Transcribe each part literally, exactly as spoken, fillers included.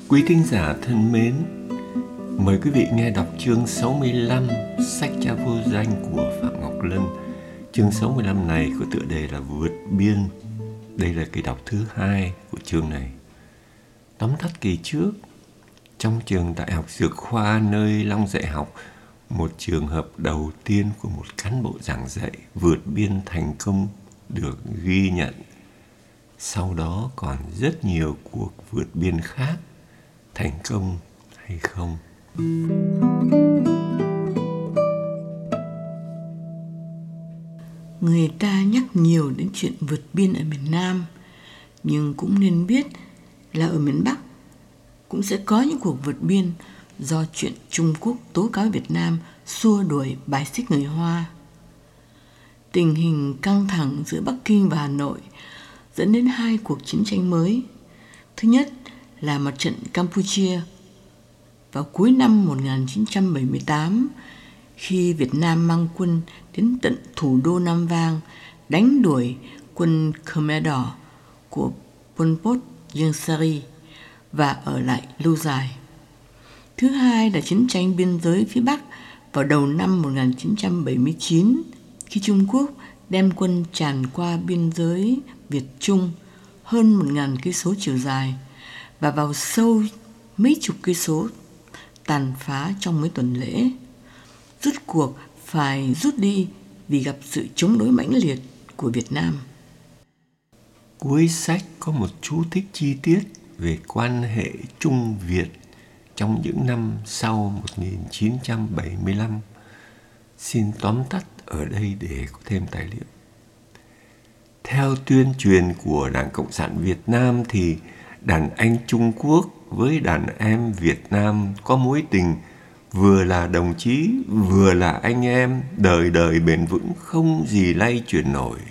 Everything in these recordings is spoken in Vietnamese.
Quý thính giả thân mến, mời quý vị nghe đọc chương sáu mươi lăm sách cha vô danh của Phạm Ngọc Lân. Chương sáu mươi lăm này có tựa đề là Vượt Biên. Đây là kỳ đọc thứ hai của chương này. Tóm tắt kỳ trước, trong trường Đại học Dược khoa nơi Long dạy học, một trường hợp đầu tiên của một cán bộ giảng dạy vượt biên thành công được ghi nhận. Sau đó còn rất nhiều cuộc vượt biên khác, thành công hay không. Người ta nhắc nhiều đến chuyện vượt biên ở miền Nam, nhưng cũng nên biết là ở miền Bắc cũng sẽ có những cuộc vượt biên do chuyện Trung Quốc tố cáo Việt Nam xua đuổi bài xích người Hoa. Tình hình căng thẳng giữa Bắc Kinh và Hà Nội dẫn đến hai cuộc chiến tranh mới. Thứ nhất là mặt trận Campuchia vào cuối năm một nghìn chín trăm bảy mươi tám, khi Việt Nam mang quân đến tận thủ đô Nam Vang đánh đuổi quân Khmer Đỏ của Pol Pot Ieng Sari và ở lại lâu dài. Thứ hai là chiến tranh biên giới phía Bắc vào đầu năm một nghìn chín trăm bảy mươi chín, khi Trung Quốc đem quân tràn qua biên giới Việt Trung hơn một nghìn cây số chiều dài và vào sâu mấy chục cây số, tàn phá trong mấy tuần lễ. Rút cuộc phải rút đi vì gặp sự chống đối mãnh liệt của Việt Nam. Cuối sách có một chú thích chi tiết về quan hệ Trung Việt trong những năm sau một nghìn chín trăm bảy mươi lăm. Xin tóm tắt ở đây để có thêm tài liệu. Theo tuyên truyền của Đảng Cộng sản Việt Nam thì đàn anh Trung Quốc với đàn em Việt Nam có mối tình vừa là đồng chí, vừa là anh em, đời đời bền vững, không gì lay chuyển nổi.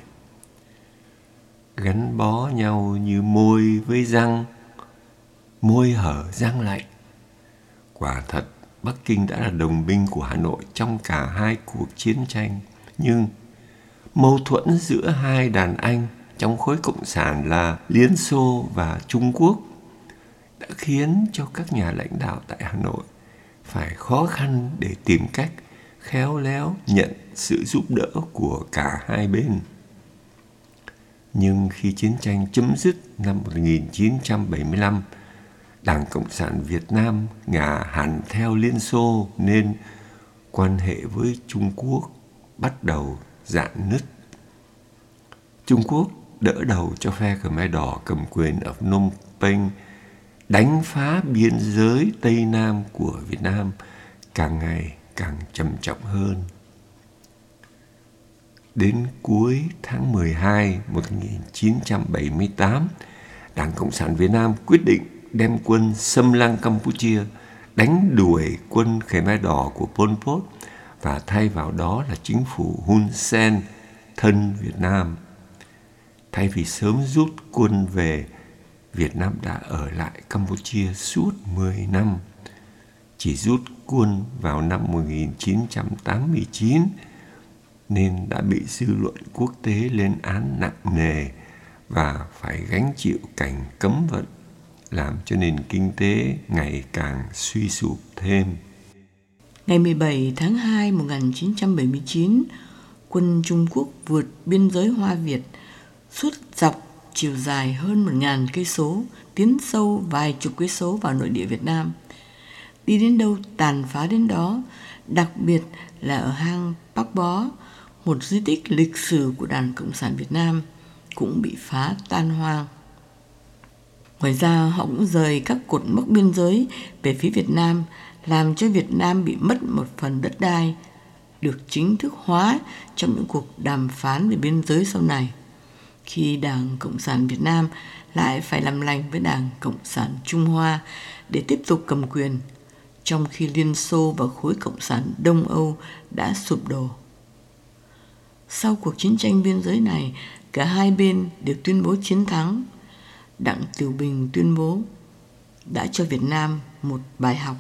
Gắn bó nhau như môi với răng, môi hở răng lạnh. Quả thật, Bắc Kinh đã là đồng minh của Hà Nội trong cả hai cuộc chiến tranh, nhưng mâu thuẫn giữa hai đàn anh trong khối cộng sản là Liên Xô và Trung Quốc đã khiến cho các nhà lãnh đạo tại Hà Nội phải khó khăn để tìm cách khéo léo nhận sự giúp đỡ của cả hai bên. Nhưng khi chiến tranh chấm dứt năm một nghìn chín trăm bảy mươi lăm, Đảng Cộng sản Việt Nam ngả hẳn theo Liên Xô nên quan hệ với Trung Quốc bắt đầu rạn nứt. Trung Quốc đỡ đầu cho phe Khmer Đỏ cầm quyền ở Phnom Penh đánh phá biên giới Tây Nam của Việt Nam càng ngày càng trầm trọng hơn. Đến cuối tháng mười hai năm một nghìn chín trăm bảy mươi tám, Đảng Cộng sản Việt Nam quyết định đem quân xâm lăng Campuchia, đánh đuổi quân Khmer Đỏ của Pol Pot và thay vào đó là chính phủ Hun Sen thân Việt Nam. Thay vì sớm rút quân về, Việt Nam đã ở lại Campuchia suốt mười năm. Chỉ rút quân vào năm một nghìn chín trăm tám mươi chín nên đã bị dư luận quốc tế lên án nặng nề và phải gánh chịu cảnh cấm vận, làm cho nền kinh tế ngày càng suy sụp thêm. Ngày mười bảy tháng hai năm một nghìn chín trăm bảy mươi chín, quân Trung Quốc vượt biên giới Hoa Việt suốt dọc chiều dài hơn một nghìn cây số, tiến sâu vài chục cây số vào nội địa Việt Nam. Đi đến đâu tàn phá đến đó, đặc biệt là ở hang Bắc Bó, một di tích lịch sử của Đảng Cộng sản Việt Nam, cũng bị phá tan hoang. Ngoài ra, họ cũng rời các cột mốc biên giới về phía Việt Nam, làm cho Việt Nam bị mất một phần đất đai, được chính thức hóa trong những cuộc đàm phán về biên giới sau này, khi Đảng Cộng sản Việt Nam lại phải làm lành với Đảng Cộng sản Trung Hoa để tiếp tục cầm quyền, trong khi Liên Xô và khối Cộng sản Đông Âu đã sụp đổ. Sau cuộc chiến tranh biên giới này, cả hai bên đều tuyên bố chiến thắng. Đặng Tiểu Bình tuyên bố đã cho Việt Nam một bài học.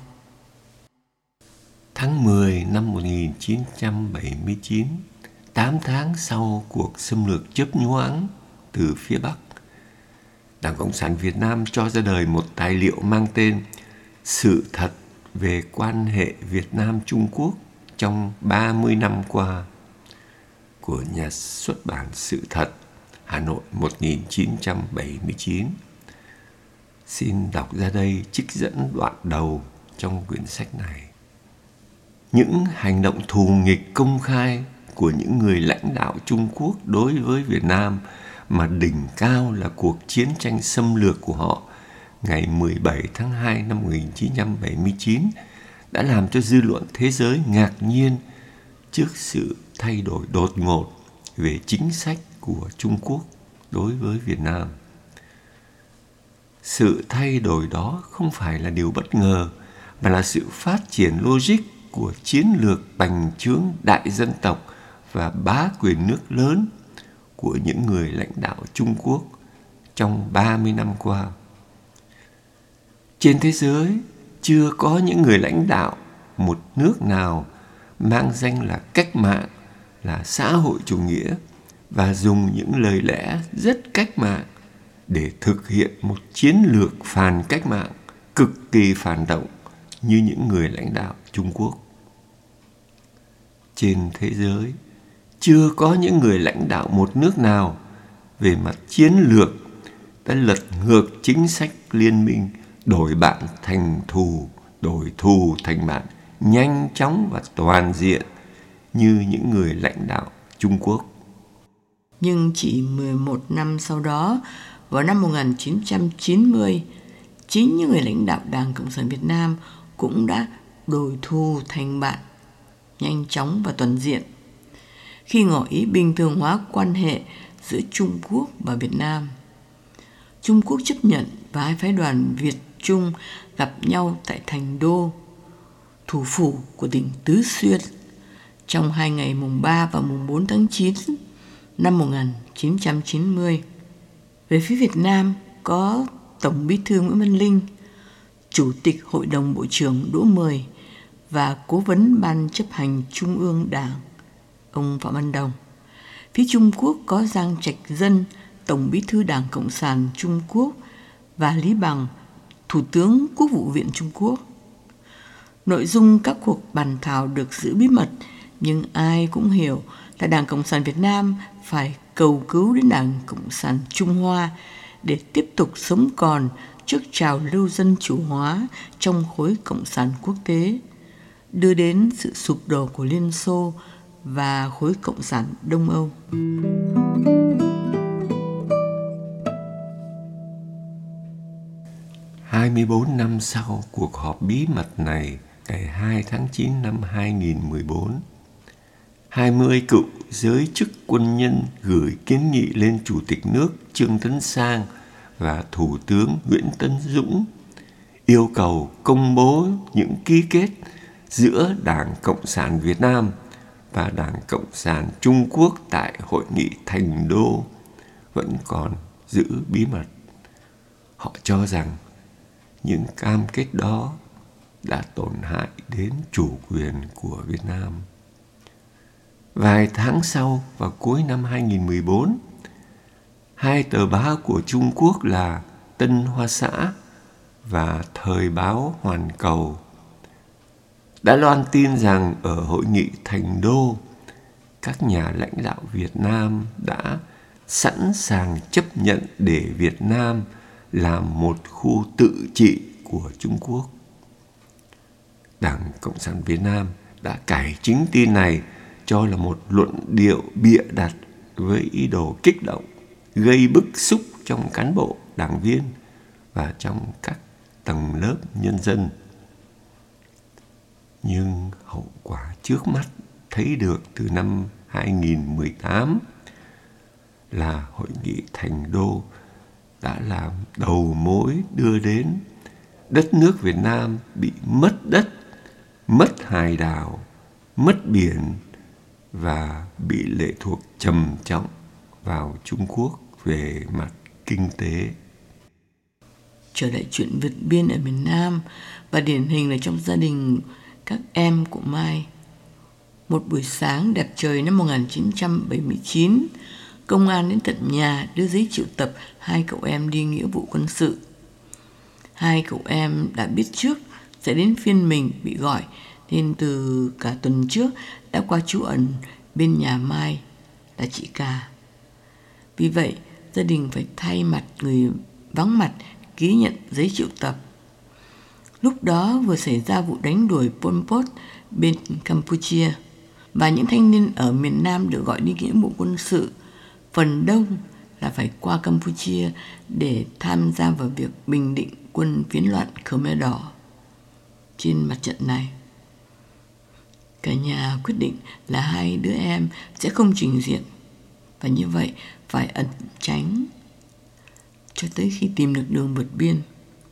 Tháng mười năm một nghìn chín trăm bảy mươi chín, tám tháng sau cuộc xâm lược chớp nhoáng từ phía Bắc, Đảng Cộng sản Việt Nam cho ra đời một tài liệu mang tên Sự thật về quan hệ Việt Nam-Trung Quốc trong ba mươi năm qua của nhà xuất bản Sự Thật, Hà Nội một nghìn chín trăm bảy mươi chín. Xin đọc ra đây trích dẫn đoạn đầu trong quyển sách này. Những hành động thù nghịch công khai của những người lãnh đạo Trung Quốc đối với Việt Nam, mà đỉnh cao là cuộc chiến tranh xâm lược của họ ngày mười bảy tháng hai năm một nghìn chín trăm bảy mươi chín, đã làm cho dư luận thế giới ngạc nhiên trước sự thay đổi đột ngột về chính sách của Trung Quốc đối với Việt Nam. Sự thay đổi đó không phải là điều bất ngờ, mà là sự phát triển logic của chiến lược bành trướng đại dân tộc và bá quyền nước lớn của những người lãnh đạo Trung Quốc trong ba mươi năm qua. Trên thế giới chưa có những người lãnh đạo một nước nào mang danh là cách mạng, là xã hội chủ nghĩa và dùng những lời lẽ rất cách mạng để thực hiện một chiến lược phản cách mạng cực kỳ phản động như những người lãnh đạo Trung Quốc. Trên thế giới chưa có những người lãnh đạo một nước nào về mặt chiến lược đã lật ngược chính sách liên minh, đổi bạn thành thù, đổi thù thành bạn nhanh chóng và toàn diện như những người lãnh đạo Trung Quốc. Nhưng chỉ mười một năm sau đó, vào năm một nghìn chín trăm chín mươi, chính những người lãnh đạo Đảng Cộng sản Việt Nam cũng đã đổi thù thành bạn nhanh chóng và toàn diện khi ngỏ ý bình thường hóa quan hệ giữa Trung Quốc và Việt Nam. Trung Quốc chấp nhận và hai phái đoàn Việt Trung gặp nhau tại Thành Đô, thủ phủ của tỉnh Tứ Xuyên, trong hai ngày mùng ba và mùng bốn tháng chín năm một nghìn chín trăm chín mươi. Về phía Việt Nam có Tổng Bí thư Nguyễn Văn Linh, Chủ tịch Hội đồng Bộ trưởng Đỗ Mười và Cố vấn Ban chấp hành Trung ương Đảng, ông Phạm Văn Đồng. Phía Trung Quốc có Giang Trạch Dân, Tổng Bí thư Đảng Cộng sản Trung Quốc, và Lý Bằng, Thủ tướng Quốc vụ viện Trung Quốc. Nội dung các cuộc bàn thảo được giữ bí mật, nhưng ai cũng hiểu là Đảng Cộng sản Việt Nam phải cầu cứu đến Đảng Cộng sản Trung Hoa để tiếp tục sống còn trước trào lưu dân chủ hóa trong khối cộng sản quốc tế, đưa đến sự sụp đổ của Liên Xô và khối cộng sản Đông Âu. hai mươi bốn năm sau cuộc họp bí mật này, ngày hai tháng chín năm hai nghìn mười bốn, hai mươi cựu giới chức quân nhân gửi kiến nghị lên Chủ tịch nước Trương Tấn Sang và Thủ tướng Nguyễn Tấn Dũng, yêu cầu công bố những ký kết giữa Đảng Cộng sản Việt Nam và Đảng Cộng sản Trung Quốc tại Hội nghị Thành Đô vẫn còn giữ bí mật. Họ cho rằng những cam kết đó đã tổn hại đến chủ quyền của Việt Nam. Vài tháng sau, vào cuối năm hai nghìn mười bốn, hai tờ báo của Trung Quốc là Tân Hoa Xã và Thời báo Hoàn Cầu đã loan tin rằng ở Hội nghị Thành Đô, các nhà lãnh đạo Việt Nam đã sẵn sàng chấp nhận để Việt Nam làm một khu tự trị của Trung Quốc. Đảng Cộng sản Việt Nam đã cải chính tin này cho là một luận điệu bịa đặt với ý đồ kích động, gây bức xúc trong cán bộ, đảng viên và trong các tầng lớp nhân dân. Nhưng hậu quả trước mắt thấy được từ năm hai nghìn mười tám là Hội nghị Thành Đô đã làm đầu mối đưa đến đất nước Việt Nam bị mất đất, mất hải đảo, mất biển và bị lệ thuộc trầm trọng vào Trung Quốc về mặt kinh tế. Trở lại chuyện vượt biên ở miền Nam, và điển hình là trong gia đình các em của Mai. Một buổi sáng đẹp trời năm một nghìn chín trăm bảy mươi chín, công an đến tận nhà đưa giấy triệu tập hai cậu em đi nghĩa vụ quân sự. Hai cậu em đã biết trước sẽ đến phiên mình bị gọi, nên từ cả tuần trước đã qua trú ẩn bên nhà Mai là chị Cà. Vì vậy, gia đình phải thay mặt người vắng mặt ký nhận giấy triệu tập. Lúc đó vừa xảy ra vụ đánh đuổi Pol Pot bên Campuchia, và những thanh niên ở miền Nam được gọi đi nghĩa vụ quân sự, phần đông là phải qua Campuchia để tham gia vào việc bình định quân phiến loạn Khmer Đỏ. Trên mặt trận này, cả nhà quyết định là hai đứa em sẽ không trình diện, và như vậy phải ẩn tránh cho tới khi tìm được đường vượt biên.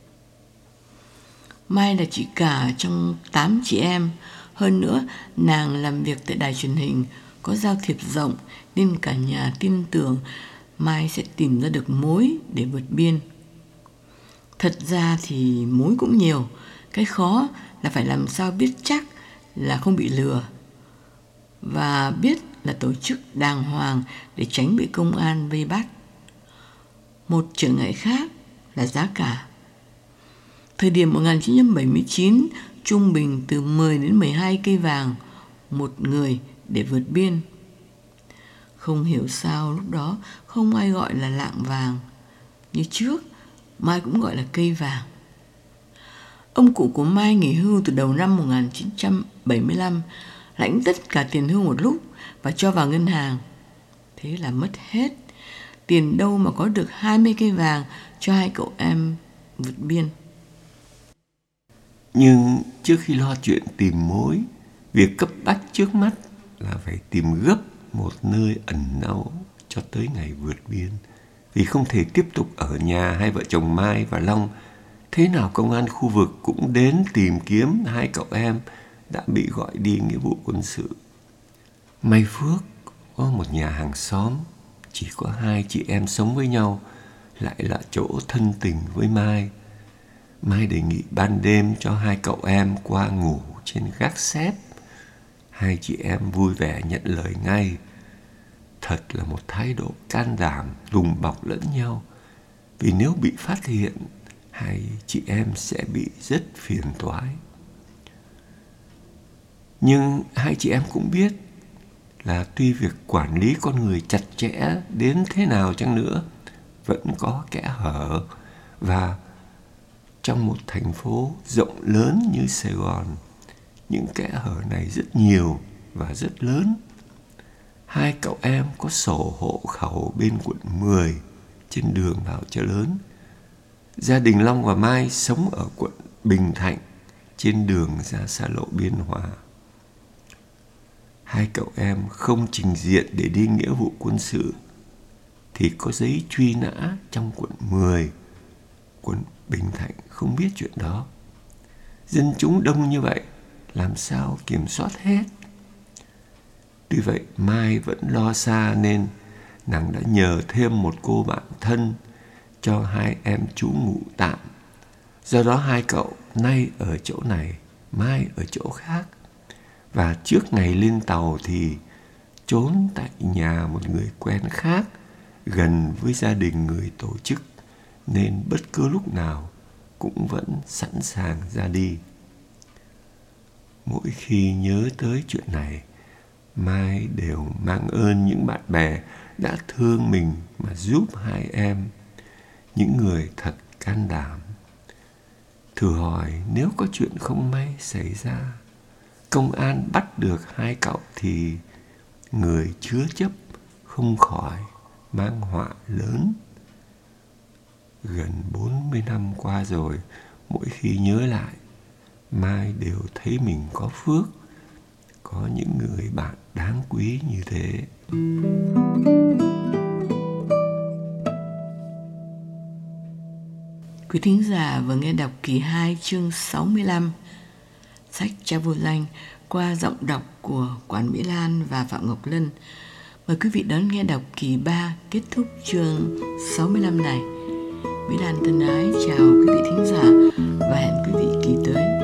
Mai là chị cả trong tám chị em. Hơn nữa, nàng làm việc tại đài truyền hình, có giao thiệp rộng, nên cả nhà tin tưởng Mai sẽ tìm ra được mối để vượt biên. Thật ra thì mối cũng nhiều, cái khó là phải làm sao biết chắc là không bị lừa, và biết là tổ chức đàng hoàng để tránh bị công an vây bắt. Một trở ngại khác là giá cả. Thời điểm một nghìn chín trăm bảy mươi chín, trung bình từ mười đến mười hai cây vàng một người để vượt biên. Không hiểu sao lúc đó không ai gọi là lạng vàng. Như trước, Mai cũng gọi là cây vàng. Ông cụ của Mai nghỉ hưu từ đầu năm một nghìn chín trăm bảy mươi lăm, lãnh tất cả tiền hưu một lúc và cho vào ngân hàng. Thế là mất hết. Tiền đâu mà có được hai mươi cây vàng cho hai cậu em vượt biên. Nhưng trước khi lo chuyện tìm mối, việc cấp bách trước mắt là phải tìm gấp một nơi ẩn náu cho tới ngày vượt biên. Vì không thể tiếp tục ở nhà hai vợ chồng Mai và Long, thế nào công an khu vực cũng đến tìm kiếm hai cậu em đã bị gọi đi nghĩa vụ quân sự. May phước có một nhà hàng xóm, chỉ có hai chị em sống với nhau, lại là chỗ thân tình với Mai. Mai đề nghị ban đêm cho hai cậu em qua ngủ trên gác xép. Hai chị em vui vẻ nhận lời ngay. Thật là một thái độ can đảm đùm bọc lẫn nhau, vì nếu bị phát hiện, hai chị em sẽ bị rất phiền toái. Nhưng hai chị em cũng biết là tuy việc quản lý con người chặt chẽ đến thế nào chăng nữa, vẫn có kẽ hở, và trong một thành phố rộng lớn như Sài Gòn, những kẽ hở này rất nhiều và rất lớn. Hai cậu em có sổ hộ khẩu bên quận mười, trên đường vào chợ lớn. Gia đình Long và Mai sống ở quận Bình Thạnh, trên đường ra xa lộ Biên Hòa. Hai cậu em không trình diện để đi nghĩa vụ quân sự thì có giấy truy nã trong quận mười. Quận Bình Thạnh không biết chuyện đó. Dân chúng đông như vậy, làm sao kiểm soát hết? Tuy vậy, Mai vẫn lo xa nên nàng đã nhờ thêm một cô bạn thân cho hai em trú ngụ tạm. Do đó hai cậu nay ở chỗ này, mai ở chỗ khác. Và trước ngày lên tàu thì trốn tại nhà một người quen khác, gần với gia đình người tổ chức, nên bất cứ lúc nào cũng vẫn sẵn sàng ra đi. Mỗi khi nhớ tới chuyện này, Mai đều mang ơn những bạn bè đã thương mình mà giúp hai em, những người thật can đảm. Thử hỏi nếu có chuyện không may xảy ra, công an bắt được hai cậu thì người chứa chấp không khỏi mang họa lớn. Gần bốn mươi năm qua rồi, mỗi khi nhớ lại, Mai đều thấy mình có phước, có những người bạn đáng quý như thế. Quý thính giả vừa nghe đọc kỳ hai chương sáu mươi lăm sách Cha Vô Danh qua giọng đọc của Quản Mỹ Lan và Phạm Ngọc Lân. Mời quý vị đón nghe đọc kỳ ba kết thúc chương sáu mươi lăm này. Mỹ Lan thân ái chào quý vị thính giả và hẹn quý vị kỳ tới.